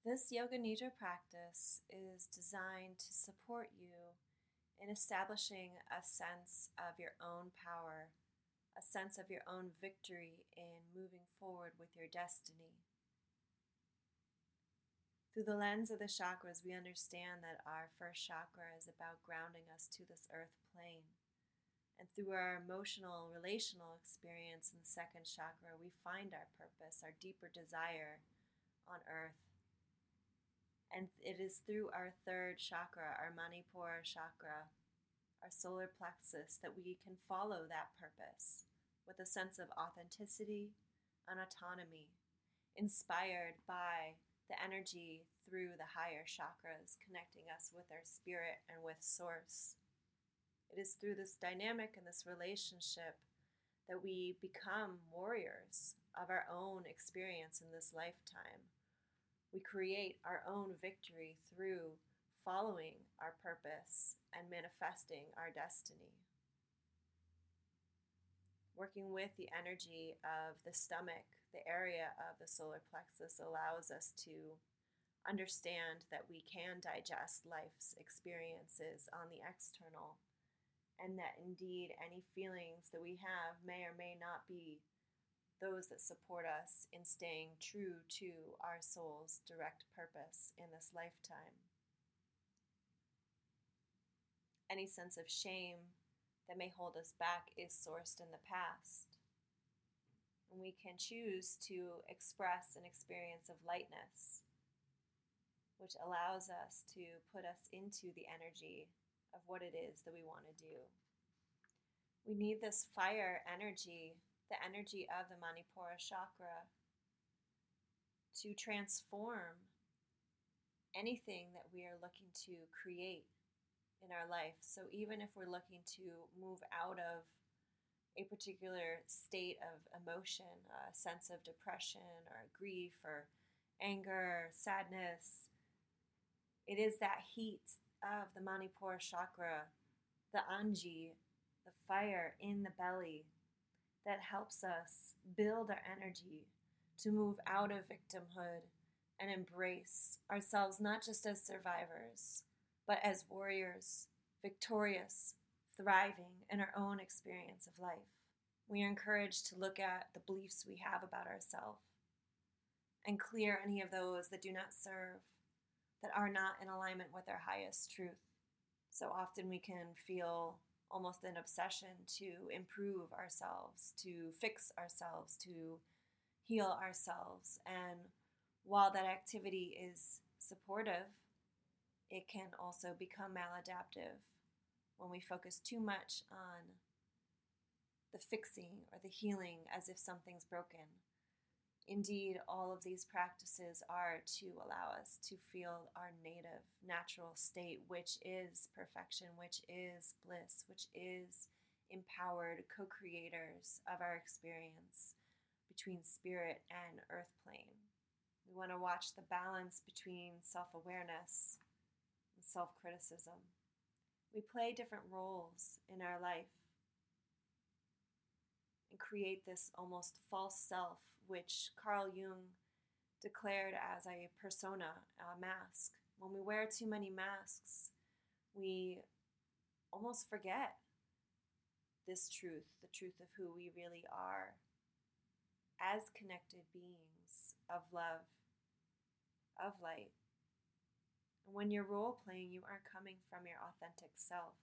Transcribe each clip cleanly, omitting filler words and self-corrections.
This Yoga Nidra practice is designed to support you in establishing a sense of your own power, a sense of your own victory in moving forward with your destiny. Through the lens of the chakras, we understand that our first chakra is about grounding us to this earth plane. And through our emotional, relational experience in the second chakra, we find our purpose, our deeper desire on earth. And it is through our third chakra, our Manipura chakra, our solar plexus, that we can follow that purpose with a sense of authenticity and autonomy, inspired by the energy through the higher chakras, connecting us with our spirit and with Source. It is through this dynamic and this relationship that we become warriors of our own experience in this lifetime. We create our own victory through following our purpose and manifesting our destiny. Working with the energy of the stomach, the area of the solar plexus, allows us to understand that we can digest life's experiences on the external, and that indeed any feelings that we have may or may not be those that support us in staying true to our soul's direct purpose in this lifetime. Any sense of shame that may hold us back is sourced in the past. And we can choose to express an experience of lightness, which allows us to put us into the energy of what it is that we want to do. We need this fire energy, the energy of the Manipura chakra, to transform anything that we are looking to create in our life. So even if we're looking to move out of a particular state of emotion, a sense of depression or grief or anger, sadness, it is that heat of the Manipura chakra, the Anji, the fire in the belly, that helps us build our energy to move out of victimhood and embrace ourselves not just as survivors, but as warriors, victorious, thriving in our own experience of life. We are encouraged to look at the beliefs we have about ourselves and clear any of those that do not serve, that are not in alignment with our highest truth. So often we can feel almost an obsession to improve ourselves, to fix ourselves, to heal ourselves. And while that activity is supportive, it can also become maladaptive when we focus too much on the fixing or the healing as if something's broken. Indeed, all of these practices are to allow us to feel our native, natural state, which is perfection, which is bliss, which is empowered co-creators of our experience between spirit and earth plane. We want to watch the balance between self-awareness and self-criticism. We play different roles in our life and create this almost false self, which Carl Jung declared as a persona, a mask. When we wear too many masks, we almost forget this truth, the truth of who we really are as connected beings of love, of light. And when you're role playing, you aren't coming from your authentic self.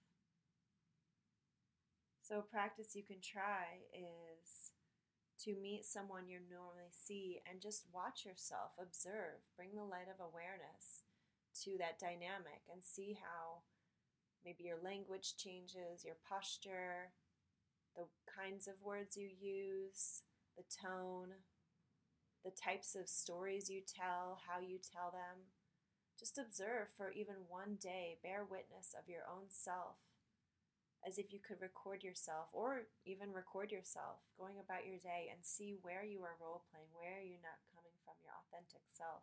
So a practice you can try is to meet someone you normally see and just watch yourself, observe, bring the light of awareness to that dynamic and see how maybe your language changes, your posture, the kinds of words you use, the tone, the types of stories you tell, how you tell them. Just observe for even one day, bear witness of your own self, as if you could record yourself or even record yourself going about your day and see where you are role-playing, where you're not coming from your authentic self.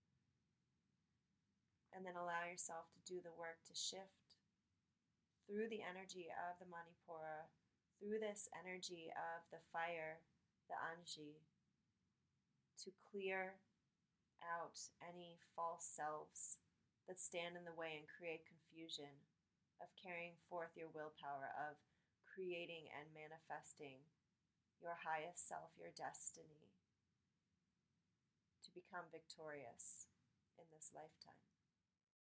And then allow yourself to do the work to shift through the energy of the Manipura, through this energy of the fire, the Anji, to clear out any false selves that stand in the way and create confusion, of carrying forth your willpower, of creating and manifesting your highest self, your destiny, to become victorious in this lifetime.